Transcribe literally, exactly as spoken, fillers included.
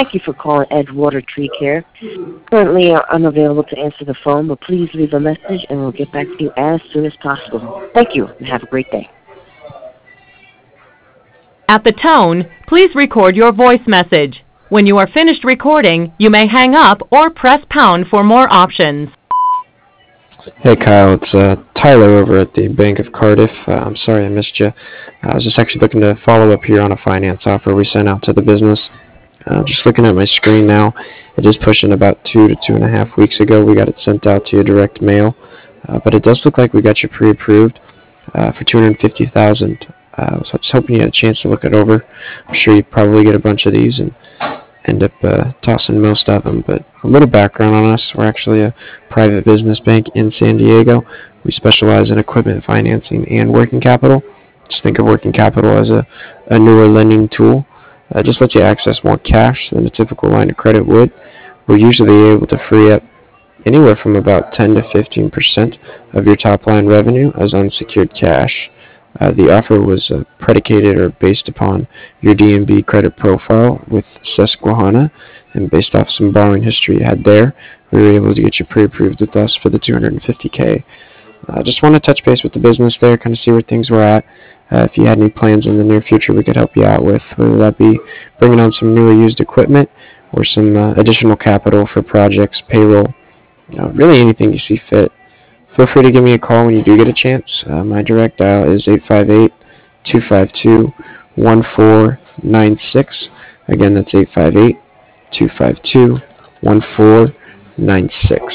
Thank you for calling Edgewater Tree Care. Currently are unavailable to answer the phone, but please leave a message and we'll get back to you as soon as possible. Thank you and have a great day. At the tone, please record your voice message. When you are finished recording, you may hang up or press pound for more options. Hey Kyle, it's uh, Tyler over at the Bank of Cardiff. Uh, I'm sorry I missed you. I was just actually looking to follow up here on a finance offer we sent out to the business. Uh, just looking at my screen now, it is pushing about two to two and a half weeks ago. We got it sent out to you direct mail, uh, but it does look like we got you pre-approved uh, for two hundred fifty thousand dollars. Uh, so I was hoping you had a chance to look it over. I'm sure you probably get a bunch of these and end up uh, tossing most of them, but a little background on us. We're actually a private business bank in San Diego. We specialize in equipment financing and working capital. Just think of working capital as a, a newer lending tool. Uh, just lets you access more cash than a typical line of credit would. We're usually able to free up anywhere from about ten to fifteen percent of your top line revenue as unsecured cash. Uh, the offer was uh, predicated or based upon your D N B credit profile with Susquehanna, and based off some borrowing history you had there, we were able to get you pre-approved with us for the two hundred fifty K. I uh, just want to touch base with the business there, kind of see where things were at. Uh, if you had any plans in the near future we could help you out with, whether that be bringing on some new or used equipment or some uh, additional capital for projects, payroll, you know, really anything you see fit. Feel free to give me a call when you do get a chance. Uh, my direct dial is eight five eight, two five two, one four nine six. Again, that's eight five eight, two five two, one four nine six.